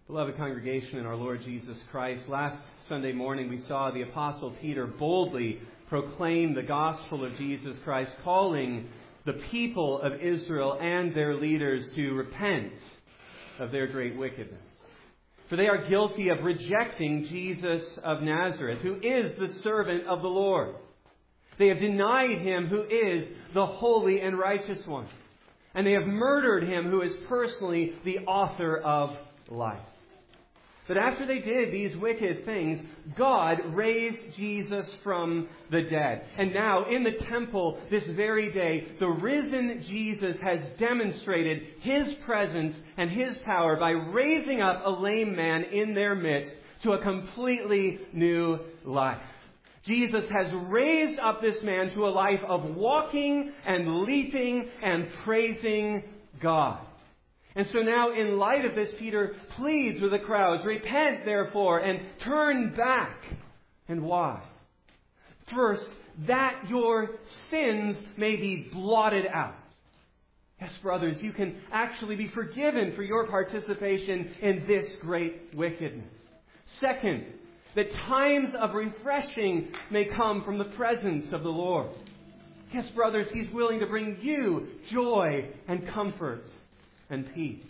Beloved congregation in our Lord Jesus Christ, last Sunday morning we saw the Apostle Peter boldly proclaim the gospel of Jesus Christ, calling the people of Israel and their leaders to repent of their great wickedness. For they are guilty of rejecting Jesus of Nazareth, who is the servant of the Lord. They have denied Him who is the holy and righteous one. And they have murdered Him who is personally the author of life. But after they did these wicked things, God raised Jesus from the dead. And now, in the temple this very day, the risen Jesus has demonstrated His presence and His power by raising up a lame man in their midst to a completely new life. Jesus has raised up this man to a life of walking and leaping and praising God. And so now, in light of this, Peter pleads with the crowds, "Repent, therefore, and turn back." And why? First, that your sins may be blotted out. Yes, brothers, you can actually be forgiven for your participation in this great wickedness. Second, that times of refreshing may come from the presence of the Lord. Yes, brothers, He's willing to bring you joy and comfort and peace.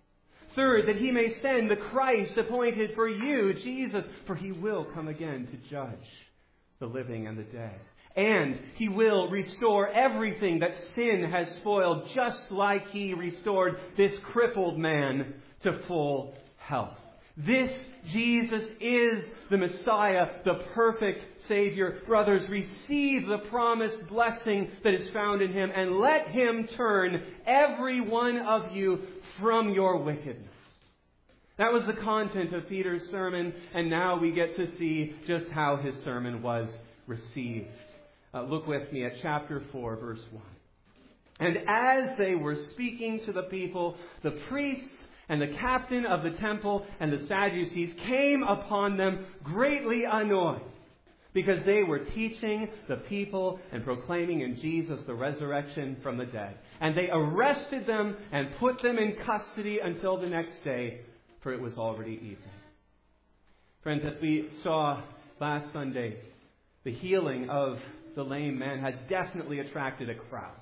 Third, that He may send the Christ appointed for you, Jesus, for He will come again to judge the living and the dead. And He will restore everything that sin has spoiled, just like He restored this crippled man to full health. This Jesus is the Messiah, the perfect Savior. Brothers, receive the promised blessing that is found in Him, and let Him turn every one of you from your wickedness. That was the content of Peter's sermon, and now we get to see just how his sermon was received. Look with me at chapter 4, verse 1. "And as they were speaking to the people, the priests and the captain of the temple and the Sadducees came upon them greatly annoyed, because they were teaching the people and proclaiming in Jesus the resurrection from the dead. And they arrested them and put them in custody until the next day, for it was already evening." Friends, as we saw last Sunday, the healing of the lame man has definitely attracted a crowd.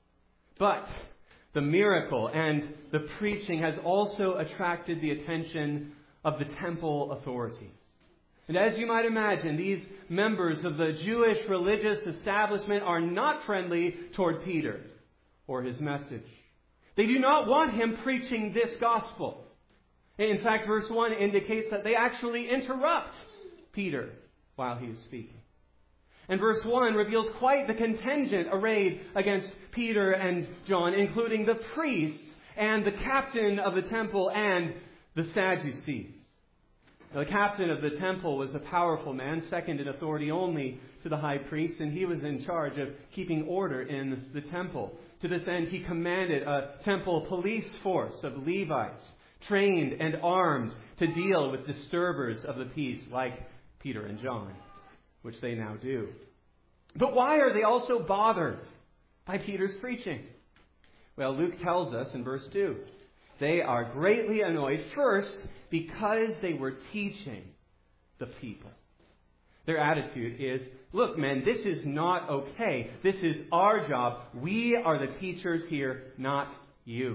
But the miracle and the preaching has also attracted the attention of the temple authorities. And as you might imagine, these members of the Jewish religious establishment are not friendly toward Peter or his message. They do not want him preaching this gospel. In fact, verse 1 indicates that they actually interrupt Peter while he is speaking. And verse 1 reveals quite the contingent arrayed against Peter and John, including the priests and the captain of the temple and the Sadducees. Now, the captain of the temple was a powerful man, second in authority only to the high priest, and he was in charge of keeping order in the temple. To this end, he commanded a temple police force of Levites, trained and armed to deal with disturbers of the peace like Peter and John, which they now do. But why are they also bothered by Peter's preaching? Well, Luke tells us in verse 2, they are greatly annoyed, first, because they were teaching the people. Their attitude is, look, men, this is not okay. This is our job. We are the teachers here, not you.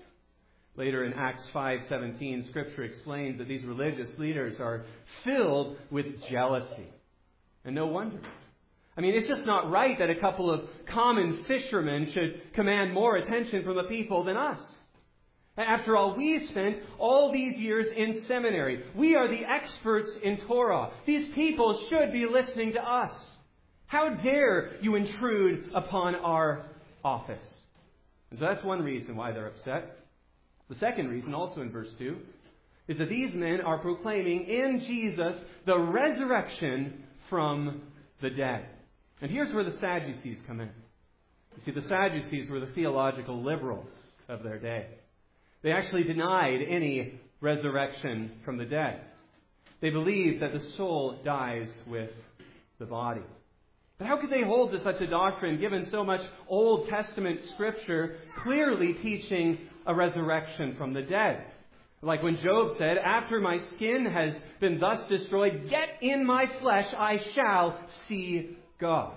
Later in Acts 5:17, Scripture explains that these religious leaders are filled with jealousy. And no wonder. I mean, it's just not right that a couple of common fishermen should command more attention from the people than us. After all, we spent all these years in seminary. We are the experts in Torah. These people should be listening to us. How dare you intrude upon our office? And so that's one reason why they're upset. The second reason, also in verse 2, is that these men are proclaiming in Jesus the resurrection from the dead. And here's where the Sadducees come in. You see, the Sadducees were the theological liberals of their day. They actually denied any resurrection from the dead. They believed that the soul dies with the body. But how could they hold to such a doctrine given so much Old Testament Scripture clearly teaching a resurrection from the dead? Like when Job said, "After my skin has been thus destroyed, yet in my flesh I shall see God."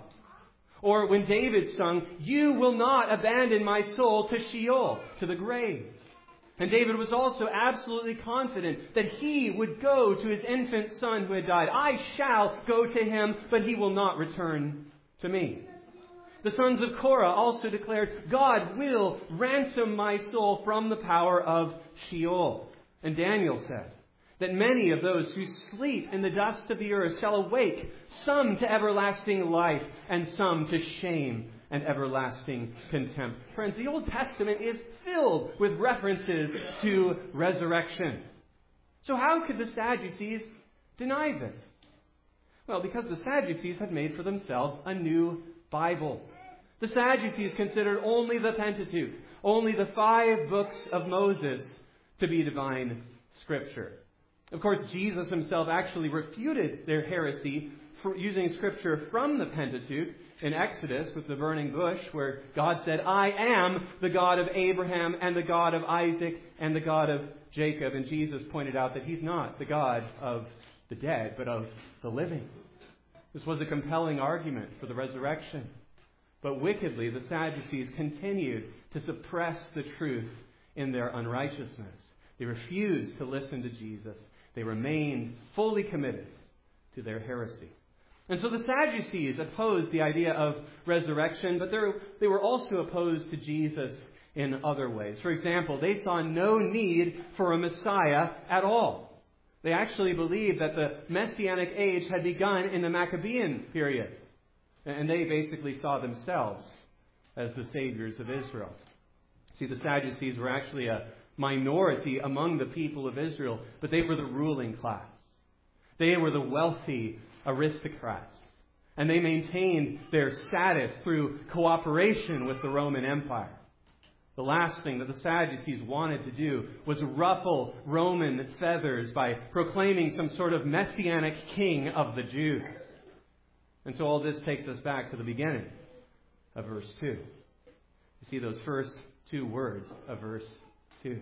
Or when David sung, "You will not abandon my soul to Sheol," to the grave. And David was also absolutely confident that he would go to his infant son who had died. "I shall go to him, but he will not return to me." The sons of Korah also declared, "God will ransom my soul from the power of Sheol." And Daniel said that many of those who sleep in the dust of the earth shall awake, some to everlasting life and some to shame and everlasting contempt. Friends, the Old Testament is filled with references to resurrection. So how could the Sadducees deny this? Well, because the Sadducees had made for themselves a new Bible. The Sadducees considered only the Pentateuch, only the 5 books of Moses, to be divine Scripture. Of course, Jesus himself actually refuted their heresy for using Scripture from the Pentateuch in Exodus with the burning bush, where God said, "I am the God of Abraham and the God of Isaac and the God of Jacob." And Jesus pointed out that he's not the God of the dead, but of the living. This was a compelling argument for the resurrection. But wickedly, the Sadducees continued to suppress the truth in their unrighteousness. They refused to listen to Jesus. They remained fully committed to their heresy. And so the Sadducees opposed the idea of resurrection, but they were also opposed to Jesus in other ways. For example, they saw no need for a Messiah at all. They actually believed that the Messianic age had begun in the Maccabean period. And they basically saw themselves as the saviors of Israel. See, the Sadducees were actually a minority among the people of Israel, but they were the ruling class. They were the wealthy aristocrats. And they maintained their status through cooperation with the Roman Empire. The last thing that the Sadducees wanted to do was ruffle Roman feathers by proclaiming some sort of messianic king of the Jews. And so all this takes us back to the beginning of verse 2. You see those first 2 words of verse 2.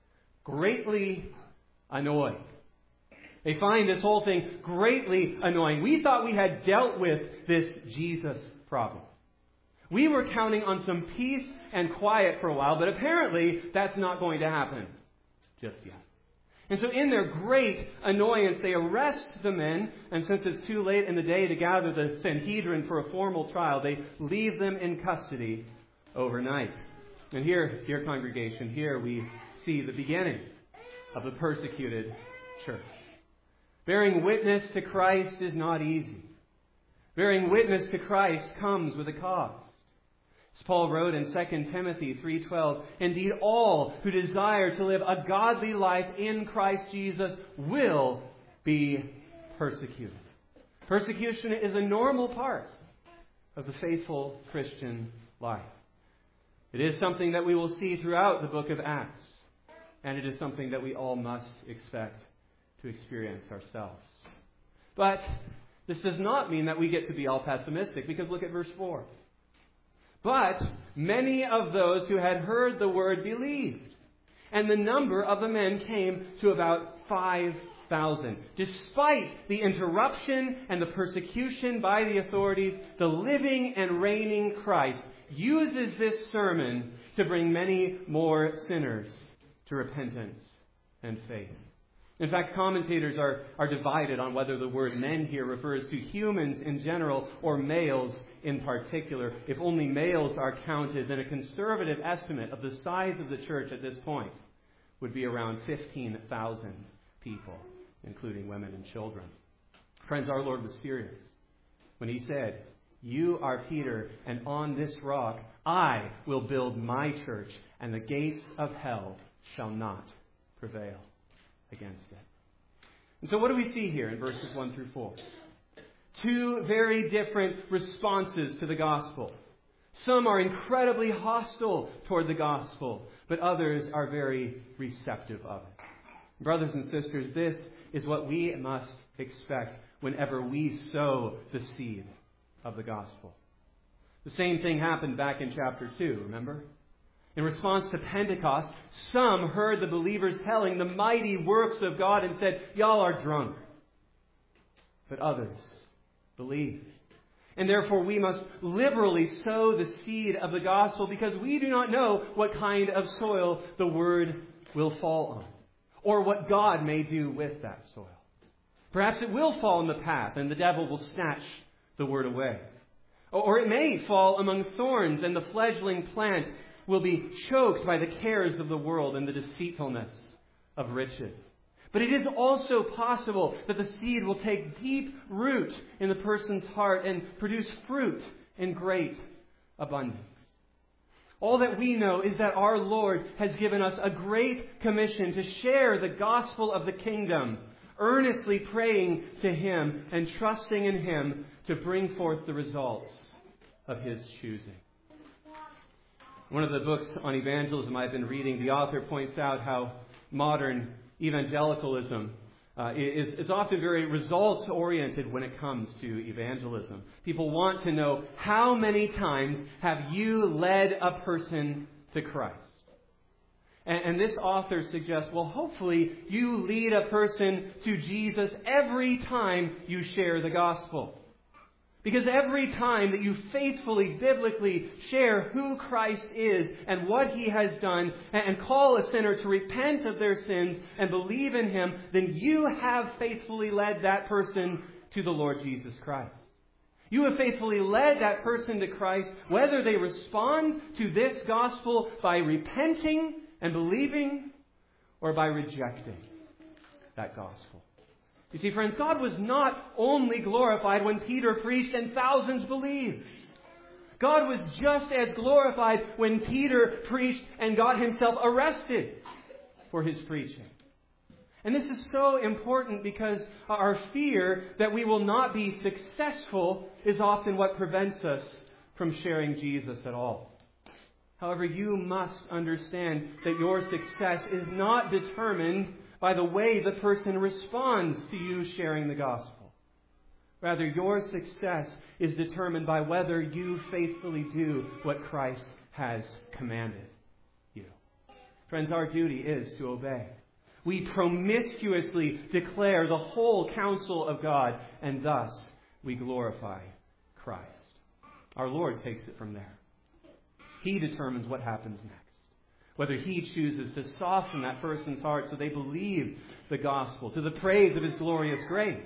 Greatly annoyed. They find this whole thing greatly annoying. We thought we had dealt with this Jesus problem. We were counting on some peace and quiet for a while, but apparently that's not going to happen just yet. And so in their great annoyance, they arrest the men, and since it's too late in the day to gather the Sanhedrin for a formal trial, they leave them in custody overnight. And here, dear congregation, here we see the beginning of the persecuted church. Bearing witness to Christ is not easy. Bearing witness to Christ comes with a cost. As Paul wrote in 2 Timothy 3:12, "Indeed, all who desire to live a godly life in Christ Jesus will be persecuted." Persecution is a normal part of the faithful Christian life. It is something that we will see throughout the book of Acts, and it is something that we all must expect to experience ourselves. But this does not mean that we get to be all pessimistic, because look at verse 4. "But many of those who had heard the word believed, and the number of the men came to about 5,000. Despite the interruption and the persecution by the authorities, the living and reigning Christ uses this sermon to bring many more sinners to repentance and faith." In fact, commentators are divided on whether the word men here refers to humans in general or males in particular. If only males are counted, then a conservative estimate of the size of the church at this point would be around 15,000 people, including women and children. Friends, our Lord was serious when he said, "You are Peter, and on this rock I will build my church, and the gates of hell shall not prevail against it." And so what do we see here in verses 1 through 4? 2 very different responses to the gospel. Some are incredibly hostile toward the gospel, but others are very receptive of it. Brothers and sisters, this is what we must expect whenever we sow the seed of the gospel. The same thing happened back in chapter 2, remember? In response to Pentecost, some heard the believers telling the mighty works of God and said, "Y'all are drunk." But others believed. And therefore we must liberally sow the seed of the gospel, because we do not know what kind of soil the word will fall on, or what God may do with that soil. Perhaps it will fall in the path and the devil will snatch the word away. Or it may fall among thorns and the fledgling plant will be choked by the cares of the world and the deceitfulness of riches. But it is also possible that the seed will take deep root in the person's heart and produce fruit in great abundance. All that we know is that our Lord has given us a great commission to share the gospel of the kingdom, earnestly praying to Him and trusting in Him to bring forth the results of His choosing. One of the books on evangelism I've been reading, the author points out how modern evangelicalism is often very results-oriented when it comes to evangelism. People want to know, how many times have you led a person to Christ? And this author suggests, well, hopefully you lead a person to Jesus every time you share the gospel. Because every time that you faithfully, biblically share who Christ is and what He has done, and call a sinner to repent of their sins and believe in Him, then you have faithfully led that person to the Lord Jesus Christ. You have faithfully led that person to Christ, whether they respond to this gospel by repenting and believing, or by rejecting that gospel. You see, friends, God was not only glorified when Peter preached and thousands believed. God was just as glorified when Peter preached and got himself arrested for his preaching. And this is so important because our fear that we will not be successful is often what prevents us from sharing Jesus at all. However, you must understand that your success is not determined by the way the person responds to you sharing the gospel. Rather, your success is determined by whether you faithfully do what Christ has commanded you. Friends, our duty is to obey. We promiscuously declare the whole counsel of God, and thus we glorify Christ. Our Lord takes it from there. He determines what happens next. Whether He chooses to soften that person's heart so they believe the gospel to the praise of His glorious grace,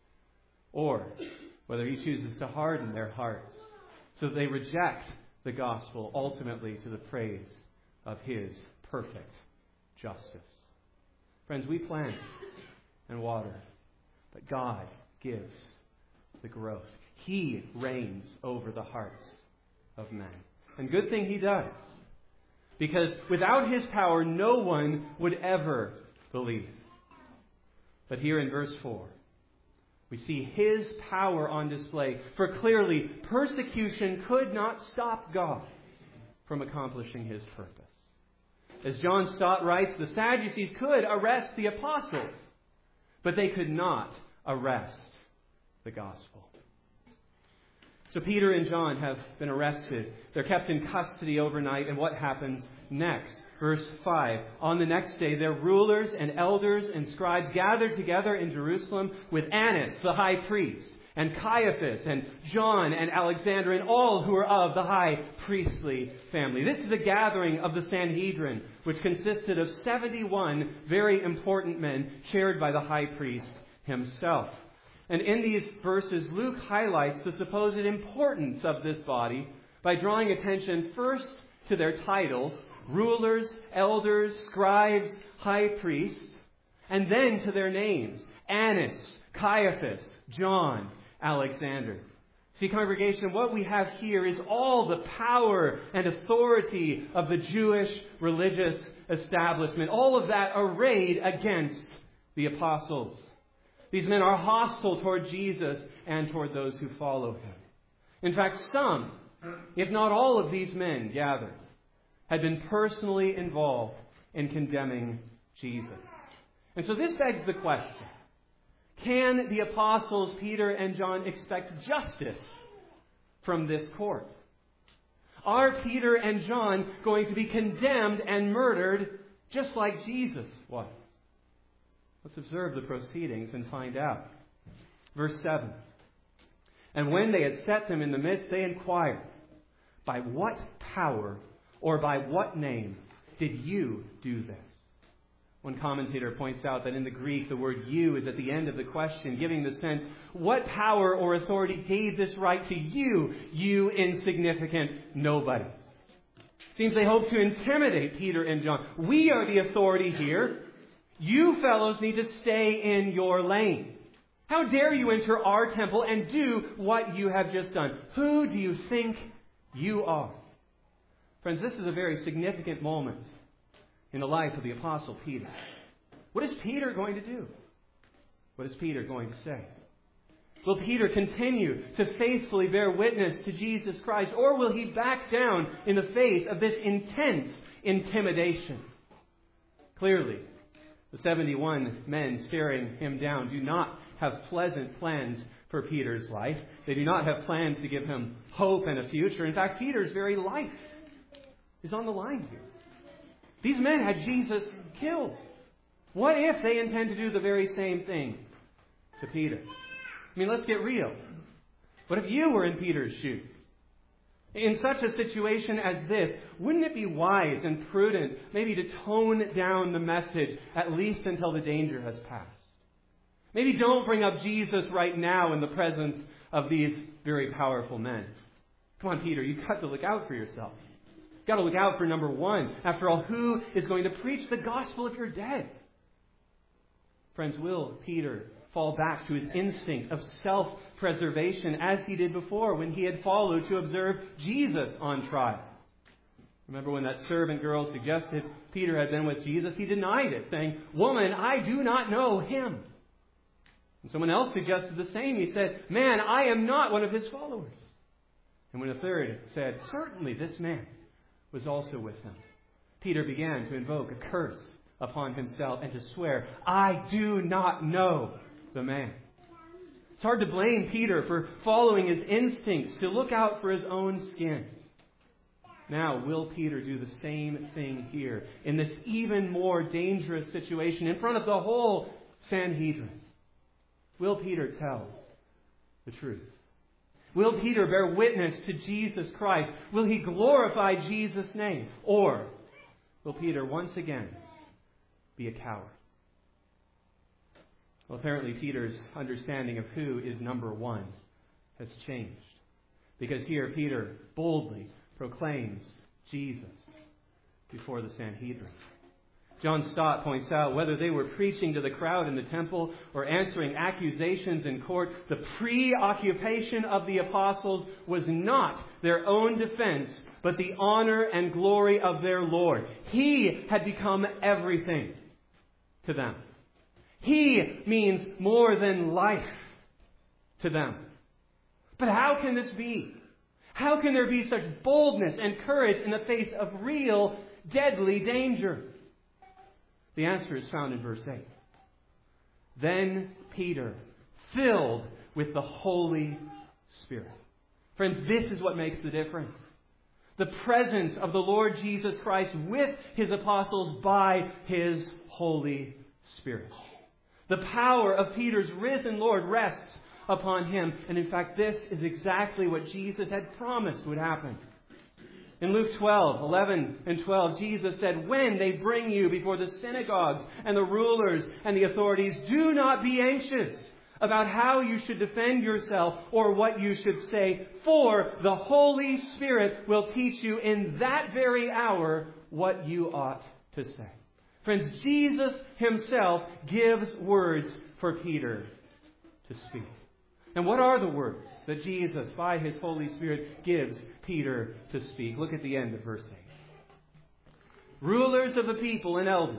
or whether He chooses to harden their hearts so that they reject the gospel, ultimately to the praise of His perfect justice. Friends, we plant and water, but God gives the growth. He reigns over the hearts of men. And good thing He does. Because without His power, no one would ever believe. But here in verse 4, we see His power on display. For clearly, persecution could not stop God from accomplishing His purpose. As John Stott writes, the Sadducees could arrest the apostles, but they could not arrest the gospel. So Peter and John have been arrested. They're kept in custody overnight. And what happens next? Verse 5. On the next day, their rulers and elders and scribes gathered together in Jerusalem with Annas, the high priest, and Caiaphas, and John, and Alexander, and all who are of the high priestly family. This is a gathering of the Sanhedrin, which consisted of 71 very important men, chaired by the high priest himself. And in these verses, Luke highlights the supposed importance of this body by drawing attention first to their titles, rulers, elders, scribes, high priests, and then to their names, Annas, Caiaphas, John, Alexander. See, congregation, what we have here is all the power and authority of the Jewish religious establishment, all of that arrayed against the apostles. These men are hostile toward Jesus and toward those who follow Him. In fact, some, if not all of these men gathered, had been personally involved in condemning Jesus. And so this begs the question, can the apostles Peter and John expect justice from this court? Are Peter and John going to be condemned and murdered just like Jesus was? Let's observe the proceedings and find out. Verse 7. And when they had set them in the midst, they inquired, by what power or by what name did you do this? One commentator points out that in the Greek, the word you is at the end of the question, giving the sense, what power or authority gave this right to you, you insignificant nobodies? Seems they hope to intimidate Peter and John. We are the authority here. You fellows need to stay in your lane. How dare you enter our temple and do what you have just done? Who do you think you are? Friends, this is a very significant moment in the life of the Apostle Peter. What is Peter going to do? What is Peter going to say? Will Peter continue to faithfully bear witness to Jesus Christ, or will he back down in the face of this intense intimidation? Clearly, the 71 men staring him down do not have pleasant plans for Peter's life. They do not have plans to give him hope and a future. In fact, Peter's very life is on the line here. These men had Jesus killed. What if they intend to do the very same thing to Peter? I mean, let's get real. What if you were in Peter's shoes? In such a situation as this, wouldn't it be wise and prudent maybe to tone down the message at least until the danger has passed? Maybe don't bring up Jesus right now in the presence of these very powerful men. Come on, Peter, you've got to look out for yourself. You've got to look out for number one. After all, who is going to preach the gospel if you're dead? Friends, will Peter fall back to his instinct of self-preservation as he did before when he had followed to observe Jesus on trial? Remember when that servant girl suggested Peter had been with Jesus? He denied it, saying, "Woman, I do not know him." And someone else suggested the same. He said, "Man, I am not one of his followers." And when a third said, "Certainly this man was also with him," Peter began to invoke a curse upon himself and to swear, "I do not know the man." It's hard to blame Peter for following his instincts to look out for his own skin. Now, will Peter do the same thing here in this even more dangerous situation in front of the whole Sanhedrin? Will Peter tell the truth? Will Peter bear witness to Jesus Christ? Will he glorify Jesus' name? Or will Peter once again be a coward? Well, apparently Peter's understanding of who is number one has changed. Because here Peter boldly proclaims Jesus before the Sanhedrin. John Stott points out whether they were preaching to the crowd in the temple or answering accusations in court, the preoccupation of the apostles was not their own defense, but the honor and glory of their Lord. He had become everything to them. He means more than life to them. But how can this be? How can there be such boldness and courage in the face of real, deadly danger? The answer is found in verse 8. Then Peter, filled with the Holy Spirit. Friends, this is what makes the difference. The presence of the Lord Jesus Christ with His apostles by His Holy Spirit. The power of Peter's risen Lord rests upon him. And in fact, this is exactly what Jesus had promised would happen. In Luke 12:11 and 12, Jesus said, "When they bring you before the synagogues and the rulers and the authorities, do not be anxious about how you should defend yourself or what you should say, for the Holy Spirit will teach you in that very hour what you ought to say." Friends, Jesus Himself gives words for Peter to speak. And what are the words that Jesus, by His Holy Spirit, gives Peter to speak? Look at the end of verse 8. "Rulers of the people and elders,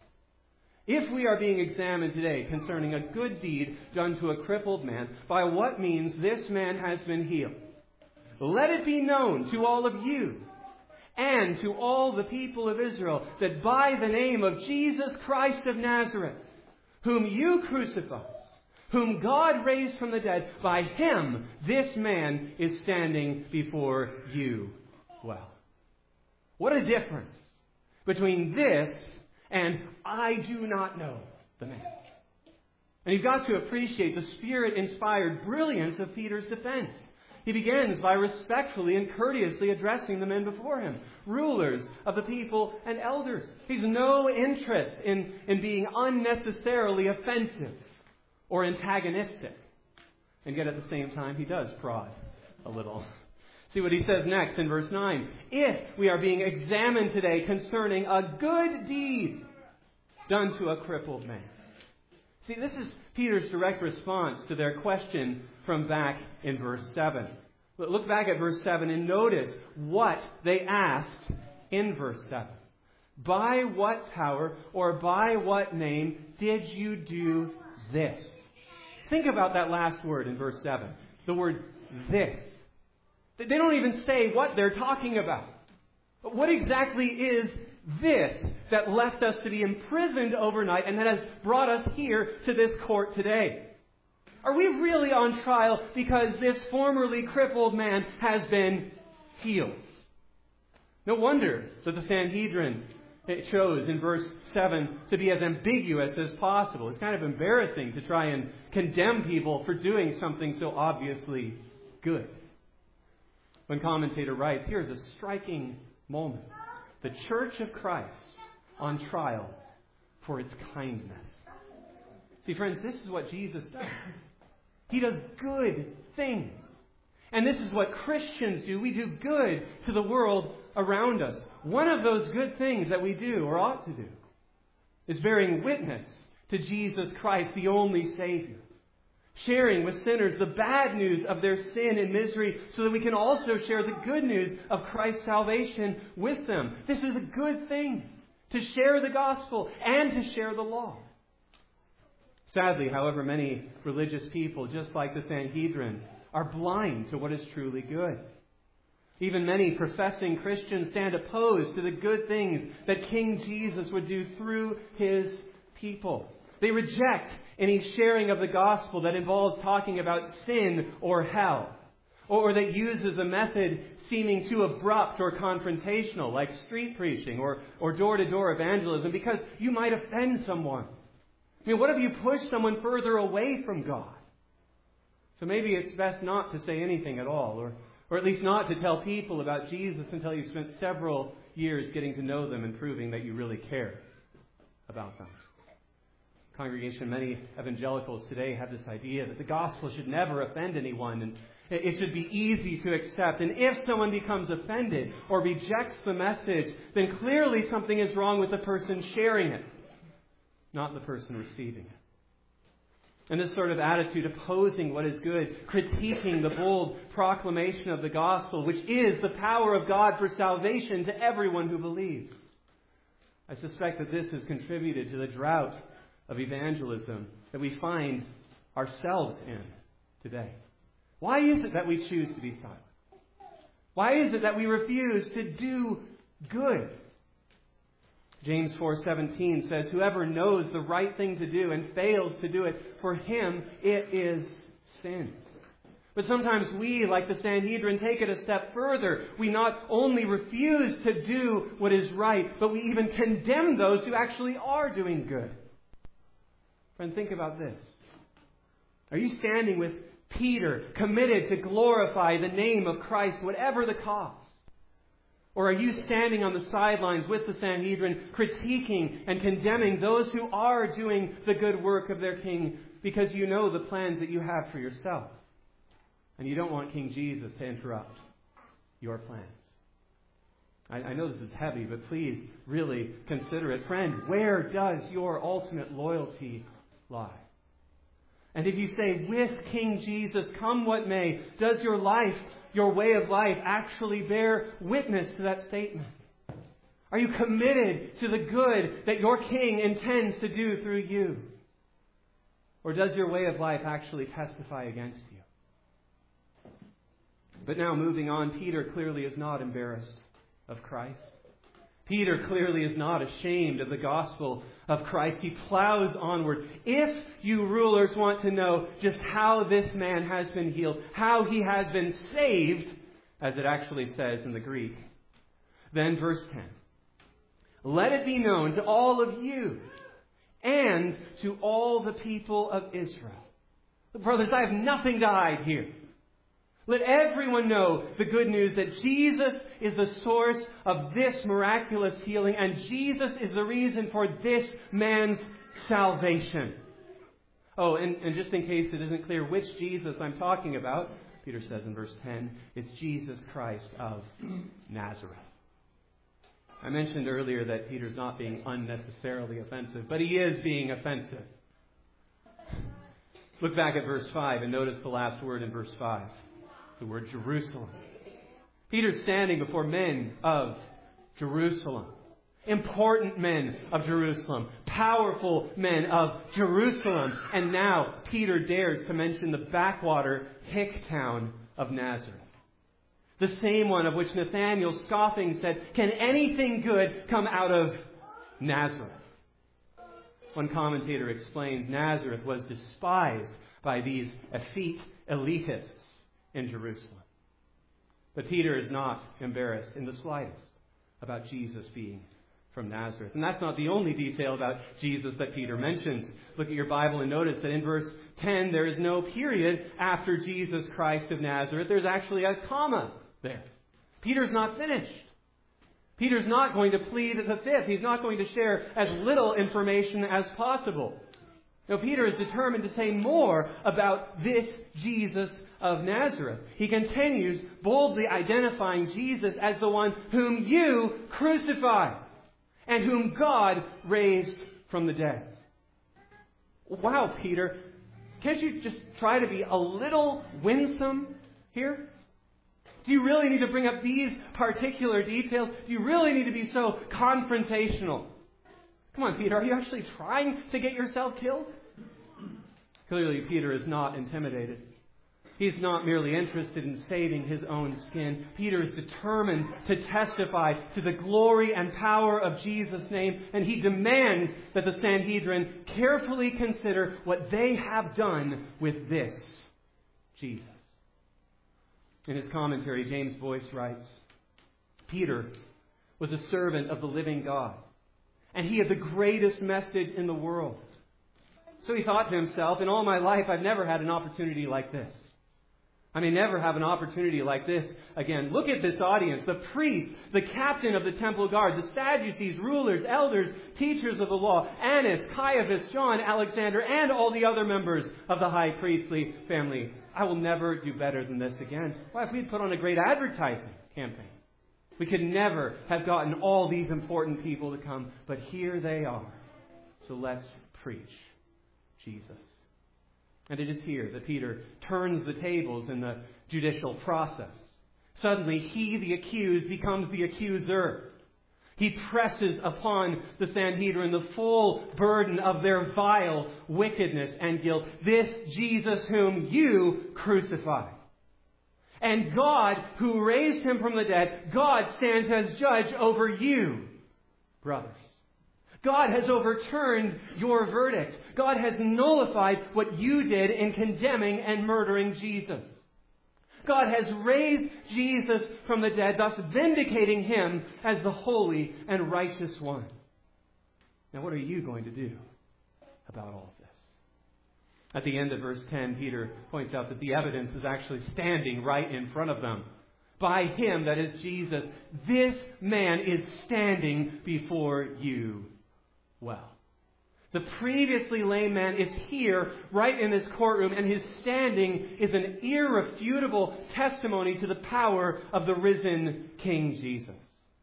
if we are being examined today concerning a good deed done to a crippled man, by what means this man has been healed, let it be known to all of you and to all the people of Israel that by the name of Jesus Christ of Nazareth, whom you crucified, whom God raised from the dead, by Him this man is standing before you well. What a difference between this and I do not know the man. And you've got to appreciate the Spirit-inspired brilliance of Peter's defense. He begins by respectfully and courteously addressing the men before him, rulers of the people and elders. He's no interest in being unnecessarily offensive or antagonistic. And yet at the same time, he does prod a little. See what he says next in verse 9. If we are being examined today concerning a good deed done to a crippled man. See, this is Peter's direct response to their question from back in verse 7. Look back at verse 7 and notice what they asked in verse 7. By what power or by what name did you do this? Think about that last word in verse 7. The word this. They don't even say what they're talking about. But what exactly is this that left us to be imprisoned overnight and that has brought us here to this court today? Are we really on trial because this formerly crippled man has been healed? No wonder that the Sanhedrin chose in verse 7 to be as ambiguous as possible. It's kind of embarrassing to try and condemn people for doing something so obviously good. One commentator writes, here's a striking moment. The Church of Christ on trial for its kindness. See, friends, this is what Jesus does. He does good things. And this is what Christians do. We do good to the world around us. One of those good things that we do, or ought to do, is bearing witness to Jesus Christ, the only Savior. Sharing with sinners the bad news of their sin and misery so that we can also share the good news of Christ's salvation with them. This is a good thing, to share the gospel and to share the law. Sadly, however, many religious people, just like the Sanhedrin, are blind to what is truly good. Even many professing Christians stand opposed to the good things that King Jesus would do through His people. They reject any sharing of the gospel that involves talking about sin or hell, or that uses a method seeming too abrupt or confrontational, like street preaching or door-to-door evangelism, because you might offend someone. I mean, what if you push someone further away from God? So maybe it's best not to say anything at all, or at least not to tell people about Jesus until you've spent several years getting to know them and proving that you really care about them. Congregation, many evangelicals today have this idea that the gospel should never offend anyone, and it should be easy to accept. And if someone becomes offended or rejects the message, then clearly something is wrong with the person sharing it, not the person receiving it. And this sort of attitude opposing what is good, critiquing the bold proclamation of the gospel, which is the power of God for salvation to everyone who believes. I suspect that this has contributed to the drought of evangelism that we find ourselves in today. Why is it that we choose to be silent? Why is it that we refuse to do good? James 4:17 says, whoever knows the right thing to do and fails to do it, for him it is sin. But sometimes we, like the Sanhedrin, take it a step further. We not only refuse to do what is right, but we even condemn those who actually are doing good. Friend, think about this. Are you standing with Peter, committed to glorify the name of Christ, whatever the cost? Or are you standing on the sidelines with the Sanhedrin, critiquing and condemning those who are doing the good work of their King because you know the plans that you have for yourself? And you don't want King Jesus to interrupt your plans. I know this is heavy, but please really consider it. Friend, where does your ultimate loyalty lie? And if you say, with King Jesus, come what may, does your life, your way of life, actually bear witness to that statement? Are you committed to the good that your King intends to do through you? Or does your way of life actually testify against you? But now moving on, Peter clearly is not embarrassed of Christ. Peter clearly is not ashamed of the gospel of Christ. He plows onward. If you rulers want to know just how this man has been healed, how he has been saved, as it actually says in the Greek. Then verse 10. Let it be known to all of you and to all the people of Israel. Brothers, I have nothing to hide here. Let everyone know the good news that Jesus is the source of this miraculous healing, and Jesus is the reason for this man's salvation. Oh, and just in case it isn't clear which Jesus I'm talking about, Peter says in verse 10, it's Jesus Christ of Nazareth. I mentioned earlier that Peter's not being unnecessarily offensive, but he is being offensive. Look back at verse 5 and notice the last word in verse 5. The word Jerusalem. Peter's standing before men of Jerusalem. Important men of Jerusalem. Powerful men of Jerusalem. And now Peter dares to mention the backwater hick town of Nazareth. The same one of which Nathanael scoffing said, "Can anything good come out of Nazareth?" One commentator explains Nazareth was despised by these effete elitists in Jerusalem. But Peter is not embarrassed in the slightest about Jesus being from Nazareth. And that's not the only detail about Jesus that Peter mentions. Look at your Bible and notice that in verse 10 there is no period after Jesus Christ of Nazareth. There's actually a comma there. Peter's not finished. Peter's not going to plead the fifth. He's not going to share as little information as possible. No, Peter is determined to say more about this Jesus of Nazareth. He continues boldly identifying Jesus as the one whom you crucified and whom God raised from the dead. Wow, Peter, can't you just try to be a little winsome here? Do you really need to bring up these particular details? Do you really need to be so confrontational? Come on, Peter, are you actually trying to get yourself killed? Clearly, Peter is not intimidated. He's not merely interested in saving his own skin. Peter is determined to testify to the glory and power of Jesus' name, and he demands that the Sanhedrin carefully consider what they have done with this Jesus. In his commentary, James Boyce writes, Peter was a servant of the living God, and he had the greatest message in the world. So he thought to himself, in all my life, I've never had an opportunity like this. I may never have an opportunity like this again. Look at this audience. The priest, the captain of the temple guard, the Sadducees, rulers, elders, teachers of the law, Annas, Caiaphas, John, Alexander, and all the other members of the high priestly family. I will never do better than this again. Why, if we had put on a great advertising campaign, we could never have gotten all these important people to come. But here they are. So let's preach Jesus. And it is here that Peter turns the tables in the judicial process. Suddenly, he, the accused, becomes the accuser. He presses upon the Sanhedrin the full burden of their vile wickedness and guilt. This Jesus whom you crucified. And God, who raised him from the dead, God stands as judge over you, brothers. God has overturned your verdict. God has nullified what you did in condemning and murdering Jesus. God has raised Jesus from the dead, thus vindicating him as the holy and righteous one. Now, what are you going to do about all of this? At the end of verse 10, Peter points out that the evidence is actually standing right in front of them. By him, that is Jesus, this man is standing before you well. The previously lame man is here, right in this courtroom, and his standing is an irrefutable testimony to the power of the risen King Jesus.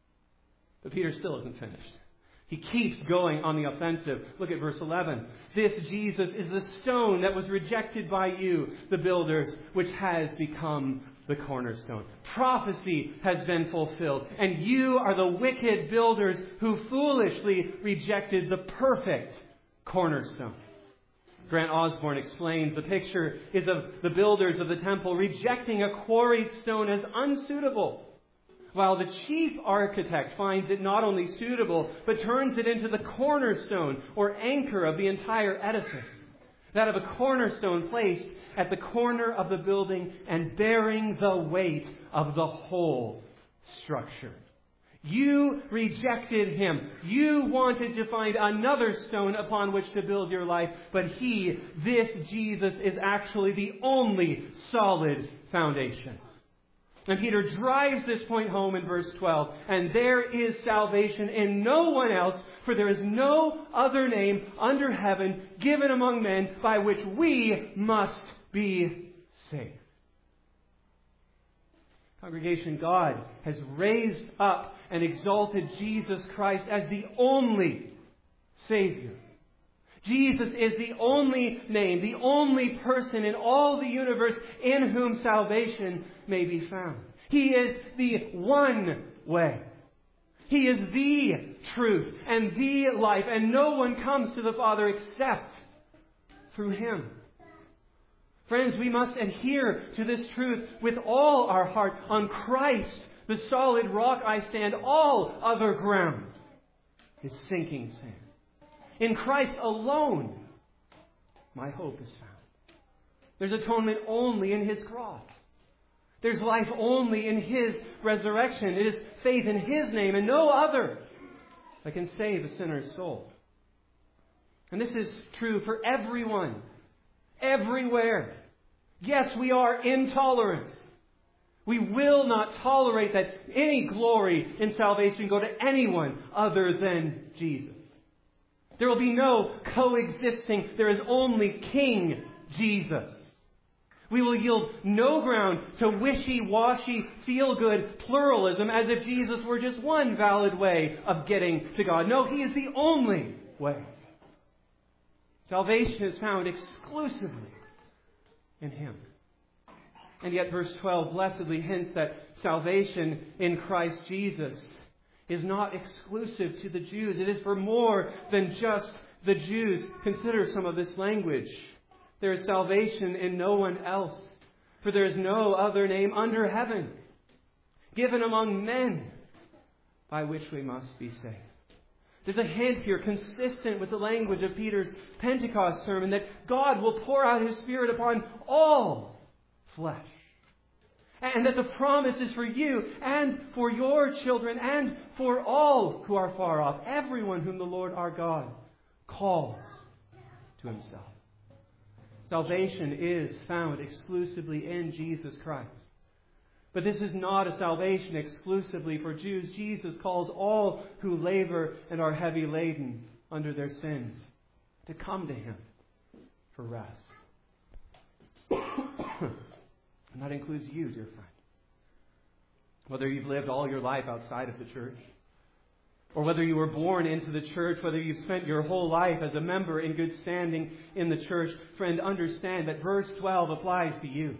But Peter still isn't finished. He keeps going on the offensive. Look at verse 11. This Jesus is the stone that was rejected by you, the builders, which has become the cornerstone. Prophecy has been fulfilled, and you are the wicked builders who foolishly rejected the perfect cornerstone. Grant Osborne explains the picture is of the builders of the temple rejecting a quarried stone as unsuitable, while the chief architect finds it not only suitable, but turns it into the cornerstone or anchor of the entire edifice. that of a cornerstone placed at the corner of the building and bearing the weight of the whole structure. You rejected Him. You wanted to find another stone upon which to build your life, but He, this Jesus, is actually the only solid foundation. And Peter drives this point home in verse 12. And there is salvation in no one else, for there is no other name under heaven given among men by which we must be saved. Congregation, God has raised up and exalted Jesus Christ as the only Savior. Jesus is the only name, the only person in all the universe in whom salvation may be found. He is the one way. He is the truth and the life, and no one comes to the Father except through Him. Friends, we must adhere to this truth with all our heart. On Christ, the solid rock I stand, all other ground is sinking sand. In Christ alone, my hope is found. There's atonement only in His cross. There's life only in His resurrection. It is faith in His name and no other that can save a sinner's soul. And this is true for everyone, everywhere. Yes, we are intolerant. We will not tolerate that any glory in salvation go to anyone other than Jesus. There will be no coexisting. There is only King Jesus. We will yield no ground to wishy-washy, feel-good pluralism as if Jesus were just one valid way of getting to God. No, He is the only way. Salvation is found exclusively in Him. And yet verse 12 blessedly hints that salvation in Christ Jesus is not exclusive to the Jews. It is for more than just the Jews. Consider some of this language. There is salvation in no one else, for there is no other name under heaven given among men by which we must be saved. There's a hint here consistent with the language of Peter's Pentecost sermon that God will pour out His Spirit upon all flesh. And that the promise is for you and for your children and for all who are far off. Everyone whom the Lord our God calls to Himself. Salvation is found exclusively in Jesus Christ. But this is not a salvation exclusively for Jews. Jesus calls all who labor and are heavy laden under their sins to come to Him for rest. And that includes you, dear friend. Whether you've lived all your life outside of the church, or whether you were born into the church, whether you've spent your whole life as a member in good standing in the church, friend, understand that verse 12 applies to you.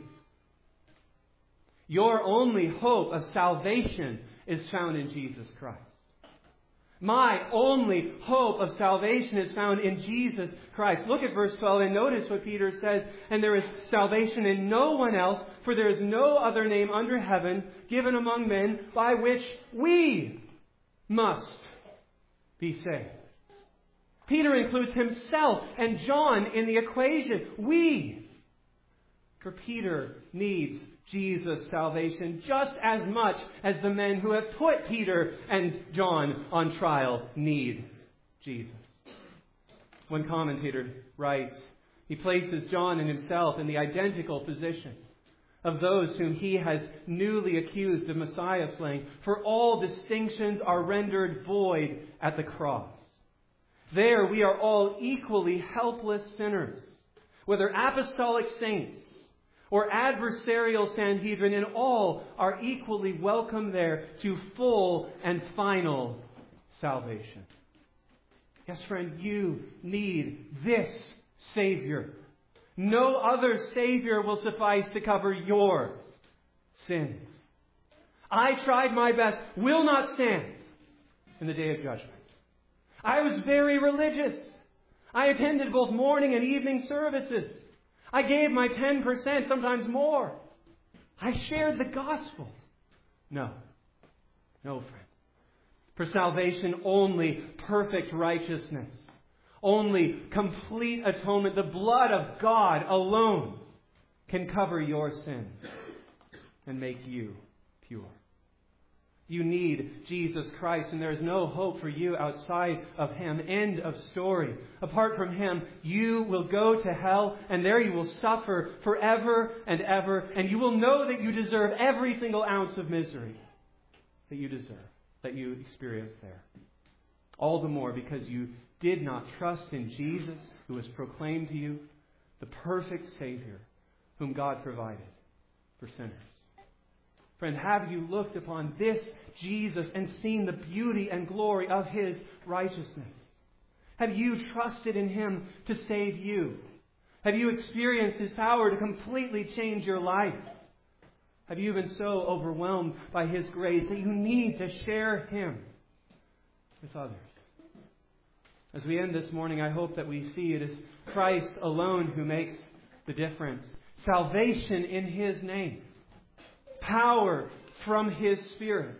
Your only hope of salvation is found in Jesus Christ. My only hope of salvation is found in Jesus Christ. Look at verse 12 and notice what Peter says. And there is salvation in no one else, for there is no other name under heaven given among men by which we must be saved. Peter includes himself and John in the equation. We. For Peter needs Jesus' salvation just as much as the men who have put Peter and John on trial need Jesus. One commentator writes, he places John and himself in the identical position of those whom he has newly accused of Messiah slaying, for all distinctions are rendered void at the cross. There we are all equally helpless sinners, whether apostolic saints or adversarial Sanhedrin, and all are equally welcome there to full and final salvation. Yes, friend, you need this Savior. No other Savior will suffice to cover your sins. I tried my best, will not stand in the day of judgment. I was very religious. I attended both morning and evening services. I gave my 10%, sometimes more. I shared the gospel. No, friend. For salvation, only perfect righteousness, Only complete atonement, the blood of God alone, can cover your sins and make you pure. You need Jesus Christ, and there is no hope for you outside of Him. End of story. Apart from Him, you will go to hell, and there you will suffer forever and ever, and you will know that you deserve every single ounce of misery that you deserve, that you experience there. All the more because you did not trust in Jesus, who was proclaimed to you, the perfect Savior, whom God provided for sinners. Friend, have you looked upon this Jesus and seen the beauty and glory of His righteousness? Have you trusted in Him to save you? Have you experienced His power to completely change your life? Have you been so overwhelmed by His grace that you need to share Him with others? As we end this morning, I hope that we see it is Christ alone who makes the difference. Salvation in His name. Power from His Spirit.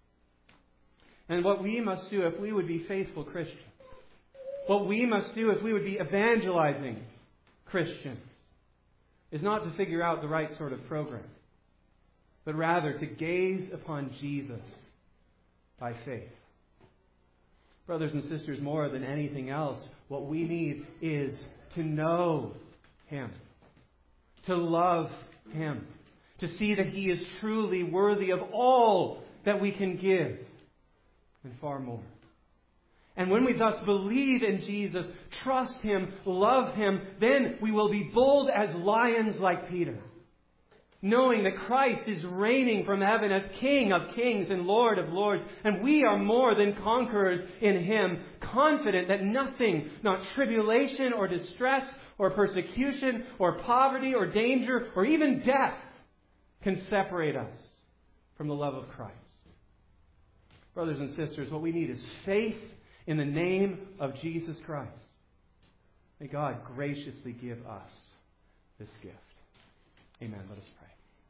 And what we must do if we would be faithful Christians, what we must do if we would be evangelizing Christians, is not to figure out the right sort of program, but rather to gaze upon Jesus by faith. Brothers and sisters, more than anything else, what we need is to know Him, to love Him, to see that He is truly worthy of all that we can give, and far more. And when we thus believe in Jesus, trust Him, love Him, then we will be bold as lions like Peter, knowing that Christ is reigning from heaven as King of kings and Lord of lords, and we are more than conquerors in Him, confident that nothing, not tribulation or distress or persecution or poverty or danger or even death, can separate us from the love of Christ. Brothers and sisters, what we need is faith in the name of Jesus Christ. May God graciously give us this gift. Amen. Let us pray.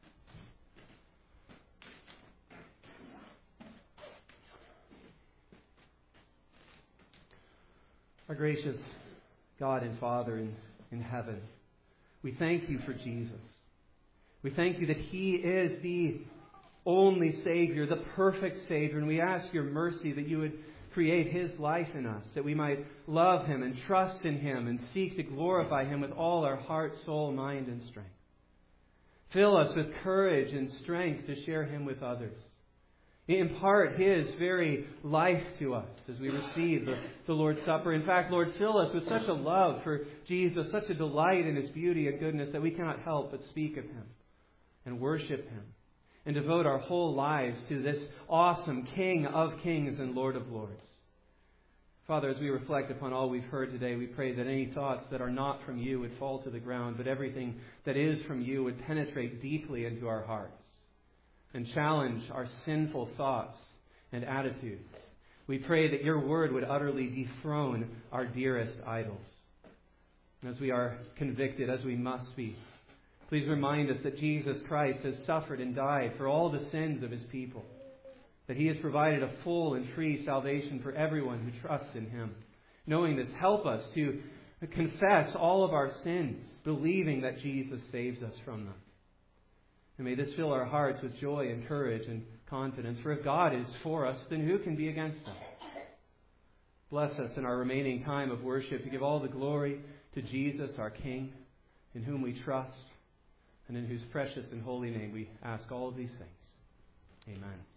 Our gracious God and Father in heaven, we thank You for Jesus. We thank You that He is the only Savior, the perfect Savior. And we ask Your mercy that You would create His life in us, that we might love Him and trust in Him and seek to glorify Him with all our heart, soul, mind, and strength. Fill us with courage and strength to share Him with others. Impart His very life to us as we receive the Lord's Supper. In fact, Lord, fill us with such a love for Jesus, such a delight in His beauty and goodness that we cannot help but speak of Him and worship Him and devote our whole lives to this awesome King of kings and Lord of lords. Father, as we reflect upon all we've heard today, we pray that any thoughts that are not from You would fall to the ground, but everything that is from You would penetrate deeply into our hearts and challenge our sinful thoughts and attitudes. We pray that Your word would utterly dethrone our dearest idols. And as we are convicted, as we must be, please remind us that Jesus Christ has suffered and died for all the sins of His people, that He has provided a full and free salvation for everyone who trusts in Him. Knowing this, help us to confess all of our sins, believing that Jesus saves us from them. And may this fill our hearts with joy and courage and confidence. For if God is for us, then who can be against us? Bless us in our remaining time of worship to give all the glory to Jesus, our King, in whom we trust, and in whose precious and holy name we ask all of these things. Amen.